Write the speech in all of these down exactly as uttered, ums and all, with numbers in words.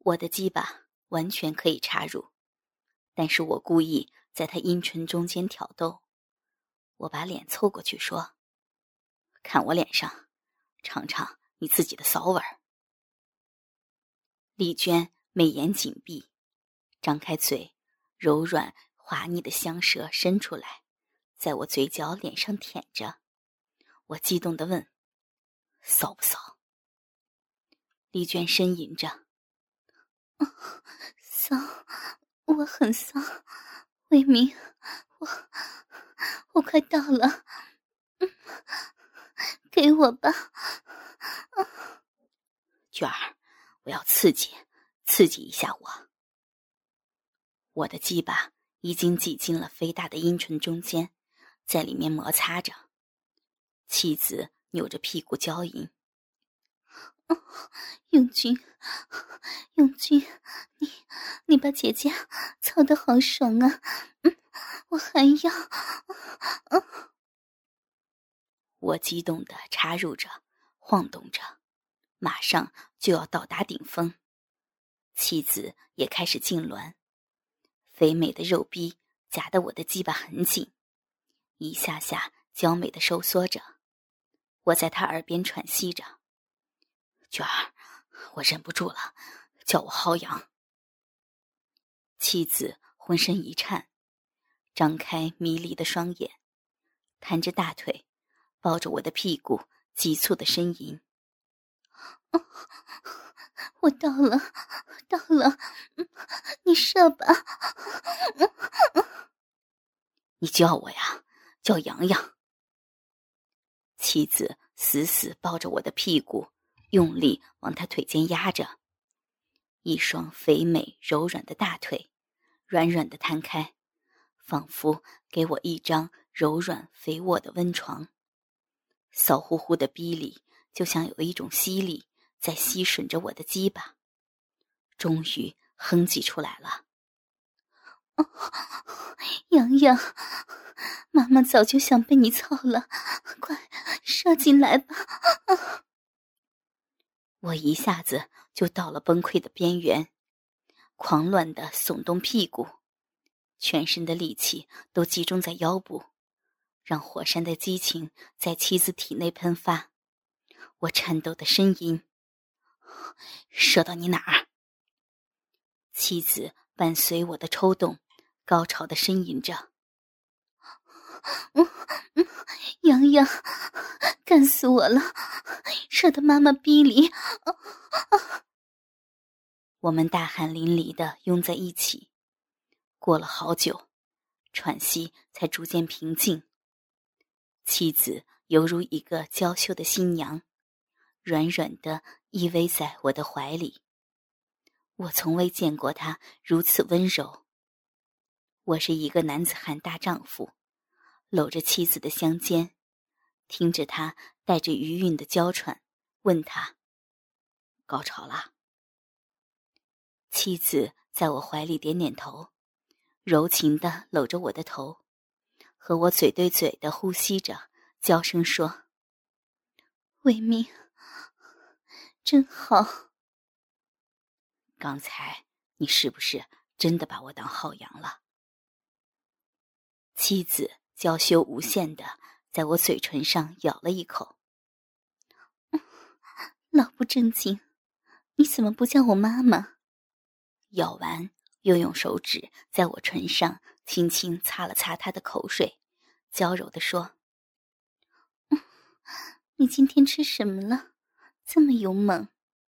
我的鸡巴完全可以插入，但是我故意在他阴唇中间挑逗。我把脸凑过去说：看我脸上，尝尝你自己的骚味儿。丽娟眉眼紧闭，张开嘴，柔软滑腻的香舌伸出来，在我嘴角脸上舔着。我激动地问：骚不骚？丽娟呻吟着： 哦，骚，我很骚，魏明，我我快到了，嗯，给我吧。 娟儿，我要刺激，刺激一下我。我的鸡巴已经挤进了肥大的阴唇中间，在里面摩擦着。妻子扭着屁股娇吟： 哦，永军，永军，你你把姐姐操得好爽啊！嗯，我还要。嗯， 我激动地插入着，晃动着，马上就要到达顶峰。妻子也开始痉挛，肥美的肉逼夹得我的鸡巴很紧，一下下娇美地收缩着。我在她耳边喘息着：娟儿，我忍不住了，叫我薅羊。妻子浑身一颤，张开迷离的双眼，弹着大腿，抱着我的屁股，急促的呻吟： 哦，我到了，到了，你射吧。 你叫我呀，叫洋洋。妻子死死抱着我的屁股，用力往他腿间压着。一双肥美柔软的大腿软软地摊开，仿佛给我一张柔软肥沃的温床。骚乎乎的逼里就像有一种吸力在吸吮着我的鸡巴，终于哼唧出来了： 哦，洋洋，妈妈早就想被你操了，快射进来吧。啊， 我一下子就到了崩溃的边缘，狂乱地耸动屁股，全身的力气都集中在腰部，让火山的激情在妻子体内喷发。我颤抖的呻吟：射到你哪儿？妻子伴随我的抽动，高潮的呻吟着： 嗯嗯，洋洋，干死我了，射到妈妈逼里。啊啊！ 我们大汗淋漓地拥在一起，过了好久，喘息才逐渐平静。妻子犹如一个娇羞的新娘，软软地依偎在我的怀里。我从未见过她如此温柔。我是一个男子汉大丈夫，搂着妻子的香肩，听着她带着余韵的娇喘，问她：高潮啦？妻子在我怀里点点头，柔情地搂着我的头，和我嘴对嘴地呼吸着，娇声说： 魏明，真好。 刚才你是不是真的把我当好羊了？妻子娇羞无限地在我嘴唇上咬了一口。 老不正经，你怎么不叫我妈妈？ 咬完又用手指在我唇上轻轻擦了擦她的口水，娇柔地说： 嗯，你今天吃什么了？这么勇猛。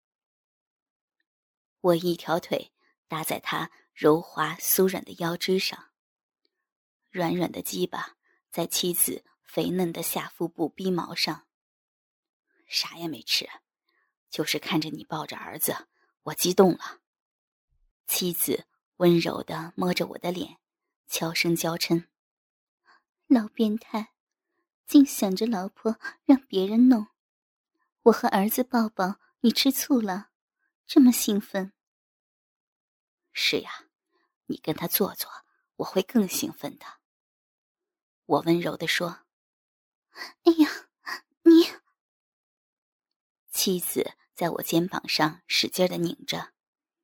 我一条腿搭在她柔滑酥软的腰肢上，软软的鸡巴在妻子肥嫩的下腹部逼毛上。啥也没吃，就是看着你抱着儿子，我激动了。妻子温柔地摸着我的脸，悄声娇嗔： 老变态，净想着老婆让别人弄。我和儿子抱抱，你吃醋了？这么兴奋？ 是呀，你跟他做做，我会更兴奋的。我温柔地说： 哎呀，你…… 妻子在我肩膀上使劲地拧着，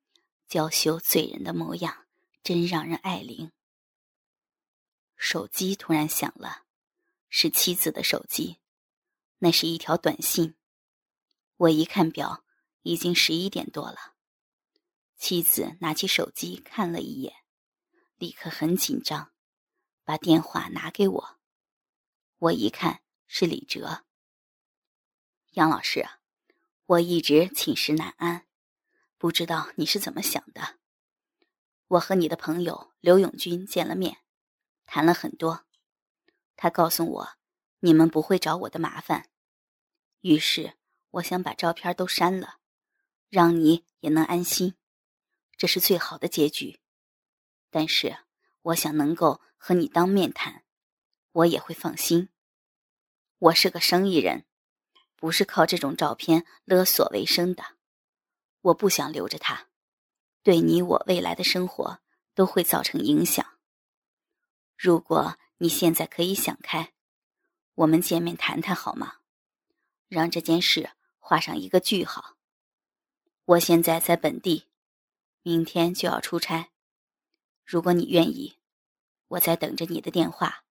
娇羞醉人的模样真让人爱怜。手机突然响了，是妻子的手机，那是一条短信。我一看表，已经十一点多了。妻子拿起手机看了一眼，立刻很紧张，把电话拿给我。我一看是李哲。杨老师，我一直寝食难安，不知道你是怎么想的。我和你的朋友刘永军见了面，谈了很多。他告诉我，你们不会找我的麻烦。于是我想把照片都删了，让你也能安心。这是最好的结局。但是我想能够和你当面谈，我也会放心。我是个生意人，不是靠这种照片勒索为生的。我不想留着它，对你我未来的生活都会造成影响。如果你现在可以想开，我们见面谈谈好吗？让这件事画上一个句号。我现在在本地，明天就要出差。如果你愿意，我在等着你的电话。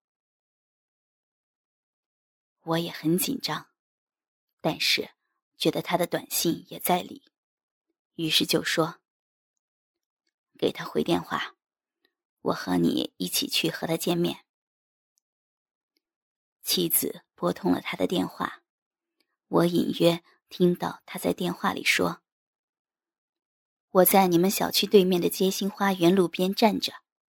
我也很紧张，但是觉得他的短信也在理，于是就说：给他回电话，我和你一起去和他见面。妻子拨通了他的电话，我隐约听到他在电话里说：我在你们小区对面的街心花园路边站着。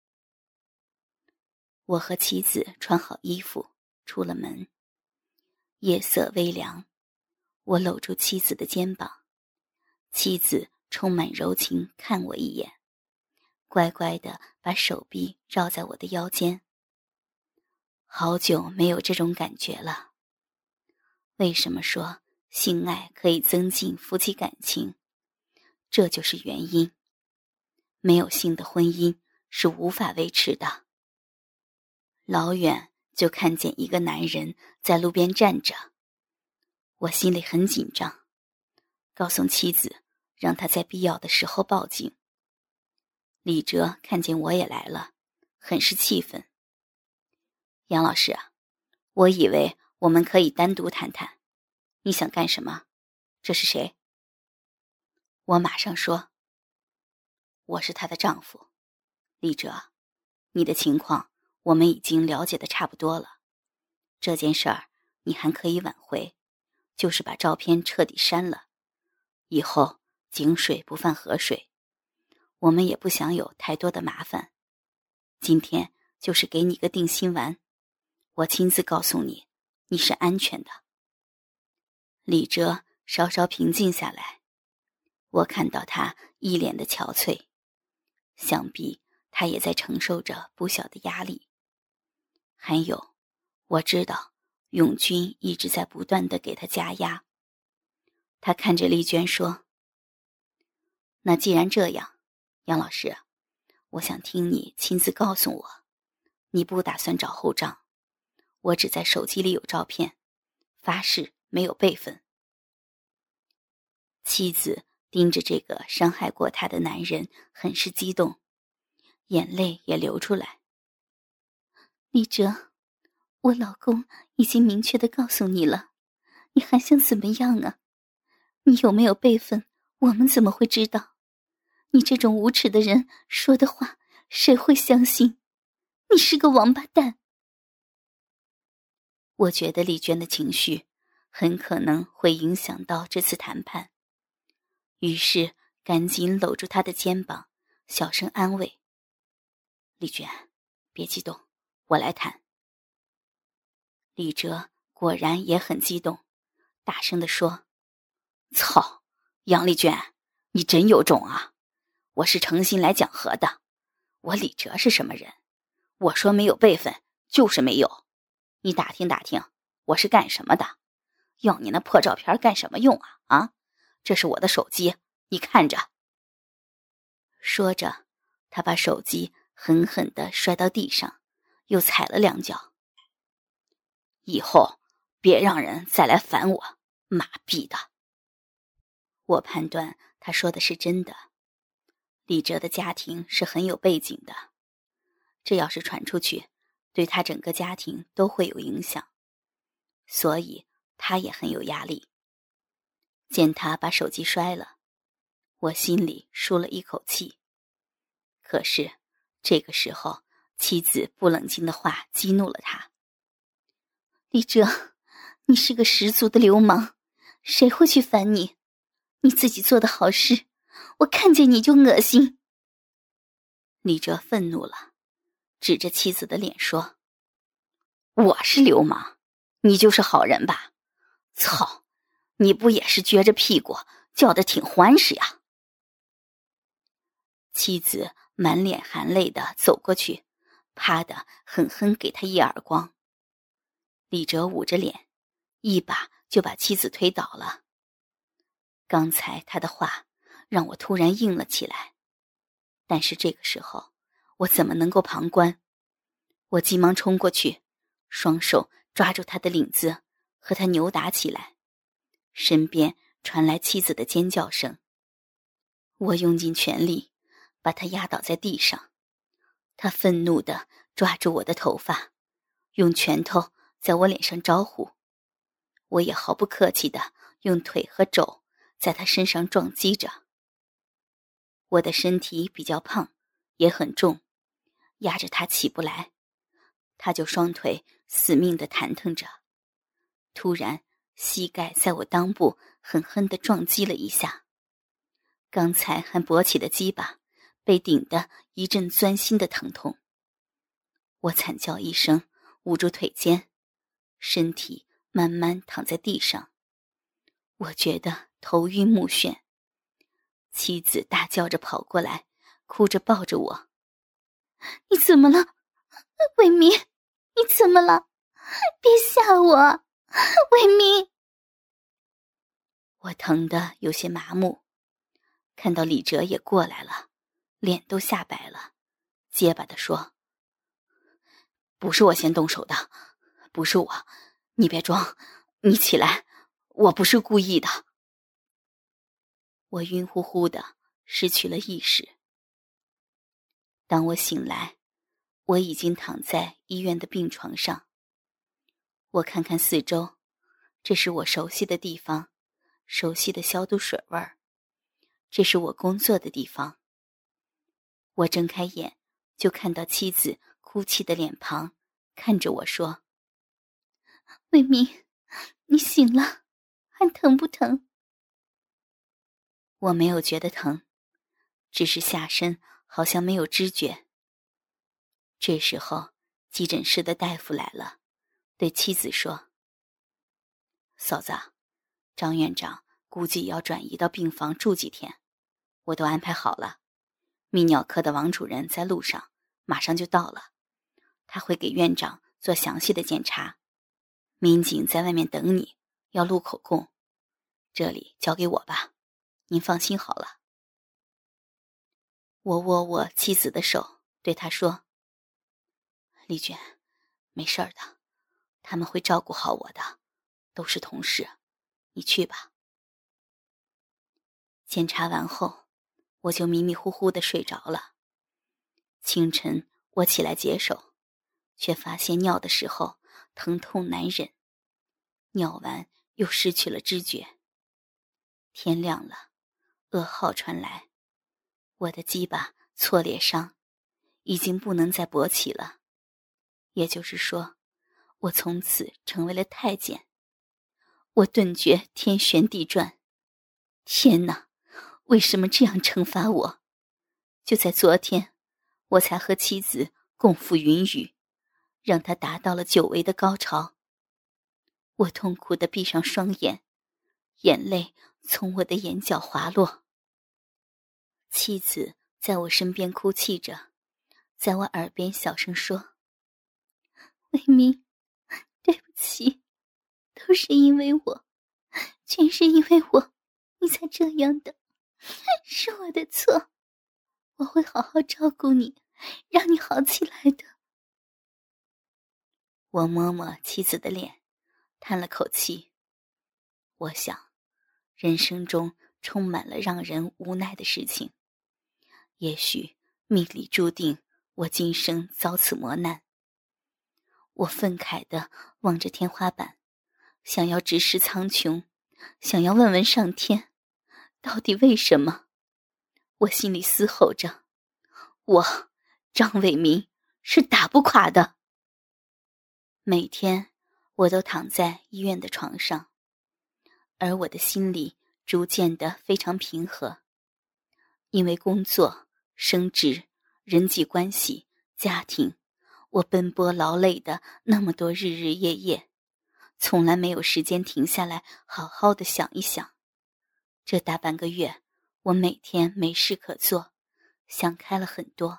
我和妻子穿好衣服出了门，夜色微凉，我搂住妻子的肩膀，妻子充满柔情看我一眼，乖乖地把手臂绕在我的腰间。好久没有这种感觉了。为什么说性爱可以增进夫妻感情？这就是原因。没有性的婚姻是无法维持的。老远就看见一个男人在路边站着，我心里很紧张，告诉妻子让他在必要的时候报警。李哲看见我也来了，很是气愤。杨老师，我以为我们可以单独谈谈，你想干什么？这是谁？我马上说：我是她的丈夫。李哲，你的情况我们已经了解的差不多了，这件事儿你还可以挽回，就是把照片彻底删了。以后井水不犯河水，我们也不想有太多的麻烦。今天就是给你个定心丸，我亲自告诉你，你是安全的。李哲稍稍平静下来，我看到他一脸的憔悴，想必他也在承受着不小的压力。还有，我知道永军一直在不断地给他加压。他看着丽娟说：那既然这样，杨老师，我想听你亲自告诉我，你不打算找后账，我只在手机里有照片，发誓没有备份。妻子盯着这个伤害过她的男人，很是激动，眼泪也流出来。 李哲，我老公已经明确地告诉你了，你还想怎么样啊？你有没有备份，我们怎么会知道？你这种无耻的人说的话，谁会相信？你是个王八蛋。 我觉得丽娟的情绪很可能会影响到这次谈判，于是赶紧搂住她的肩膀，小声安慰：丽娟，别激动，我来谈。李哲果然也很激动，大声地说：操，杨丽娟，你真有种啊！我是诚心来讲和的，我李哲是什么人？我说没有备份就是没有，你打听打听我是干什么的？要你那破照片干什么用啊？啊，这是我的手机，你看着。说着，他把手机狠狠地摔到地上，又踩了两脚。以后别让人再来烦我，妈逼的！我判断他说的是真的。 李哲的家庭是很有背景的，这要是传出去，对他整个家庭都会有影响，所以他也很有压力。见他把手机摔了，我心里舒了一口气。可是这个时候，妻子不冷静的话激怒了他。 李哲，你是个十足的流氓，谁会去烦你？你自己做的好事，我看见你就恶心。 李哲愤怒了，指着妻子的脸说：我是流氓，你就是好人吧？操，你不也是撅着屁股叫得挺欢实呀？妻子满脸含泪地走过去，啪的狠狠给他一耳光。李哲捂着脸，一把就把妻子推倒了。刚才他的话让我突然硬了起来，但是这个时候我怎么能够旁观？我急忙冲过去，双手抓住他的领子，和他扭打起来。身边传来妻子的尖叫声。我用尽全力把他压倒在地上，他愤怒地抓住我的头发，用拳头在我脸上招呼。我也毫不客气地用腿和肘在他身上撞击着。我的身体比较胖，也很重，压着他起不来，他就双腿死命地弹腾着。突然膝盖在我裆部狠狠地撞击了一下，刚才还勃起的鸡巴被顶得一阵钻心的疼痛。我惨叫一声，捂住腿间，身体慢慢躺在地上。我觉得头晕目眩，妻子大叫着跑过来，哭着抱着我。 你怎么了？伟民，你怎么了？别吓我，伟民。 我疼得有些麻木，看到李哲也过来了，脸都吓白了，结巴地说：不是我先动手的，不是我，你别装，你起来，我不是故意的。我晕乎乎的，失去了意识。当我醒来，我已经躺在医院的病床上。我看看四周，这是我熟悉的地方，熟悉的消毒水味儿，这是我工作的地方。我睁开眼，就看到妻子哭泣的脸庞，看着我说： 伟民，你醒了，还疼不疼？ 我没有觉得疼，只是下身好像没有知觉。这时候急诊室的大夫来了，对妻子说：嫂子，张院长估计要转移到病房住几天，我都安排好了。泌尿科的王主任在路上，马上就到了，他会给院长做详细的检查。民警在外面等你，要录口供，这里交给我吧，您放心好了。我握握妻子的手，对她说：丽娟，没事儿的，他们会照顾好我的，都是同事，你去吧。检查完后，我就迷迷糊糊地睡着了。清晨我起来解手，却发现尿的时候疼痛难忍，尿完又失去了知觉。天亮了，噩耗传来，我的鸡巴挫裂伤已经不能再勃起了，也就是说，我从此成为了太监。我顿觉天旋地转，天哪，为什么这样惩罚我？就在昨天，我才和妻子共赴云雨，让她达到了久违的高潮。我痛苦地闭上双眼，眼泪从我的眼角滑落。妻子在我身边哭泣着，在我耳边小声说： 伟民，对不起，都是因为我，全是因为我，你才这样的，是我的错，我会好好照顾你，让你好起来的。 我摸摸妻子的脸，叹了口气。我想，人生中充满了让人无奈的事情， 也许命里注定我今生遭此磨难。我愤慨地望着天花板，想要直视苍穹，想要问问上天，到底为什么？我心里嘶吼着，我张伟民是打不垮的。每天我都躺在医院的床上，而我的心里逐渐的非常平和。因为工作、升职、人际关系、家庭，我奔波劳累的那么多日日夜夜，从来没有时间停下来好好的想一想。这大半个月，我每天没事可做，想开了很多。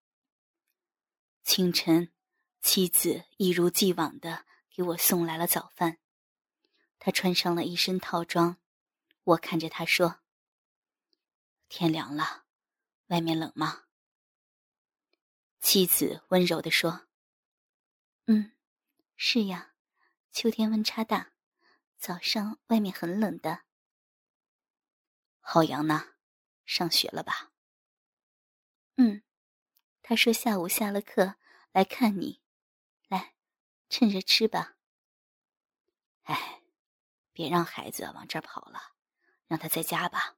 清晨，妻子一如既往地给我送来了早饭。她穿上了一身套装，我看着她说：“天凉了，外面冷吗？”妻子温柔地说：“ 嗯，是呀，秋天温差大，早上外面很冷的。” 浩洋呢？上学了吧？ 嗯，他说下午下了课来看你，来，趁着吃吧。 哎，别让孩子往这儿跑了，让他在家吧。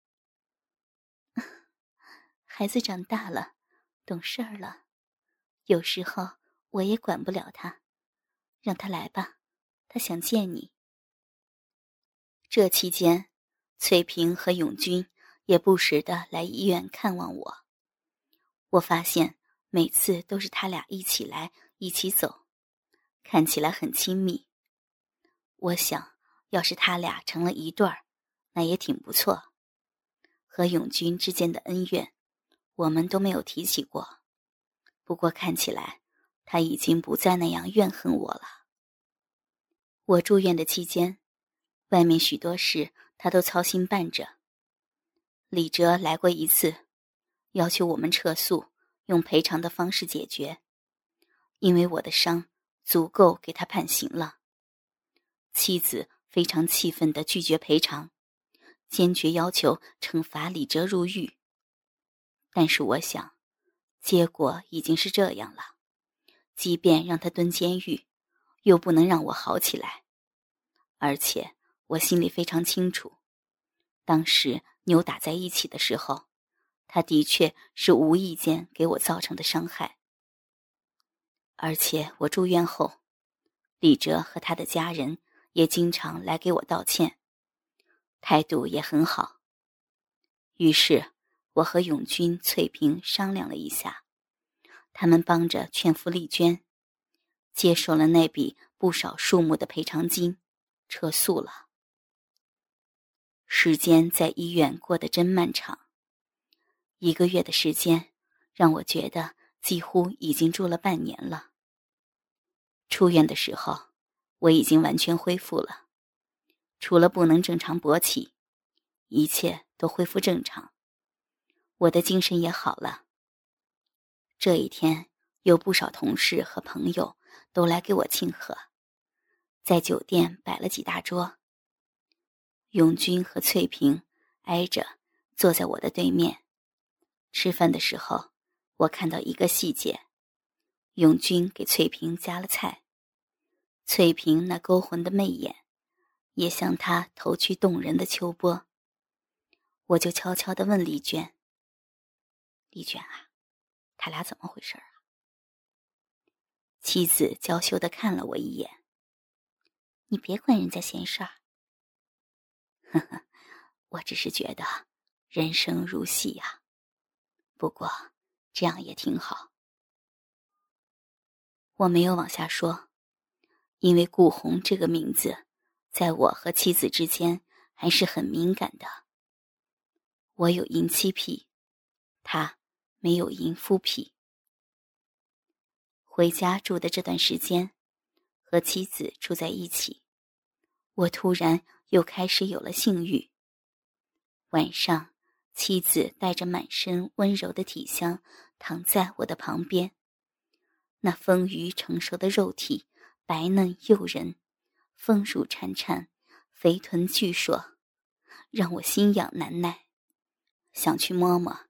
孩子长大了，懂事儿了，有时候我也管不了他，让他来吧，他想见你。 这期间，翠萍和永军也不时地来医院看望我。我发现每次都是他俩一起来一起走，看起来很亲密。我想要是他俩成了一对儿，那也挺不错。和永军之间的恩怨我们都没有提起过，不过看起来他已经不再那样怨恨我了。我住院的期间，外面许多事他都操心办着。李哲来过一次，要求我们撤诉，用赔偿的方式解决，因为我的伤足够给他判刑了。妻子非常气愤地拒绝赔偿，坚决要求惩罚李哲入狱。但是我想，结果已经是这样了，即便让他蹲监狱，又不能让我好起来。而且我心里非常清楚，当时扭打在一起的时候，他的确是无意间给我造成的伤害。而且我住院后，李哲和他的家人也经常来给我道歉，态度也很好。于是我和永军、翠萍商量了一下，他们帮着劝服丽娟，接受了那笔不少数目的赔偿金，撤诉了。时间在医院过得真漫长，一个月的时间让我觉得几乎已经住了半年了。出院的时候，我已经完全恢复了，除了不能正常勃起，一切都恢复正常。我的精神也好了。这一天，有不少同事和朋友都来给我庆贺，在酒店摆了几大桌。永军和翠萍挨着坐在我的对面。吃饭的时候，我看到一个细节，永军给翠萍夹了菜，翠萍那勾魂的媚眼也像她投去动人的秋波。我就悄悄地问丽娟：“丽娟啊，他俩怎么回事啊？”妻子娇羞地看了我一眼：“ 你别管人家闲事儿。” 呵呵，我只是觉得人生如戏呀、啊，不过这样也挺好。我没有往下说，因为顾红这个名字在我和妻子之间还是很敏感的。我有淫妻癖，他没有淫夫癖。回家住的这段时间，和妻子住在一起，我突然又开始有了性欲。晚上，妻子带着满身温柔的体香躺在我的旁边，那丰腴成熟的肉体白嫩诱人，丰乳潺潺，肥臀巨硕，让我心痒难耐，想去摸摸，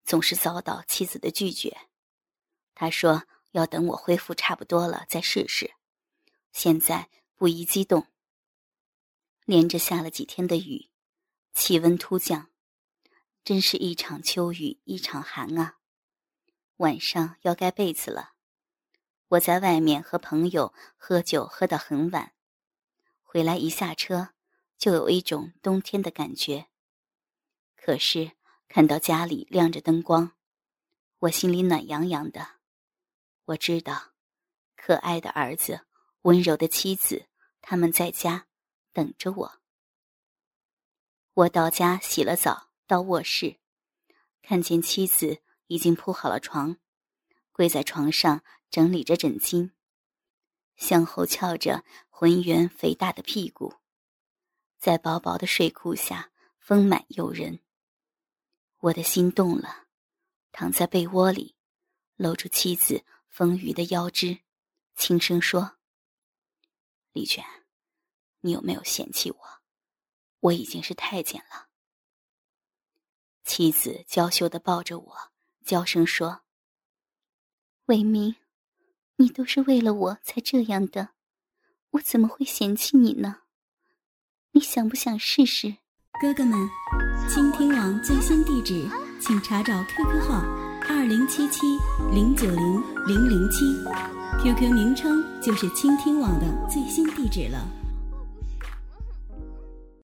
总是遭到妻子的拒绝。他说要等我恢复差不多了再试试，现在不宜激动。连着下了几天的雨，气温突降，真是一场秋雨一场寒啊。晚上要盖被子了，我在外面和朋友喝酒喝到很晚，回来一下车就有一种冬天的感觉。可是看到家里亮着灯光，我心里暖洋洋的。我知道可爱的儿子，温柔的妻子，他们在家等着我。我到家洗了澡，到卧室看见妻子已经铺好了床，跪在床上整理着枕巾，向后翘着浑圆肥大的屁股，在薄薄的睡裤下丰满诱人。我的心动了，躺在被窝里，搂住妻子丰腴的腰肢，轻声说：丽娟，你有没有嫌弃我？我已经是太监了。妻子娇羞地抱着我，娇声说： 伟明，你都是为了我才这样的，我怎么会嫌弃你呢？你想不想试试？ 哥哥们，倾听网最新地址请查找 Q Q 号二零七七零九零零零七 ，Q Q 名称就是倾听网的最新地址了。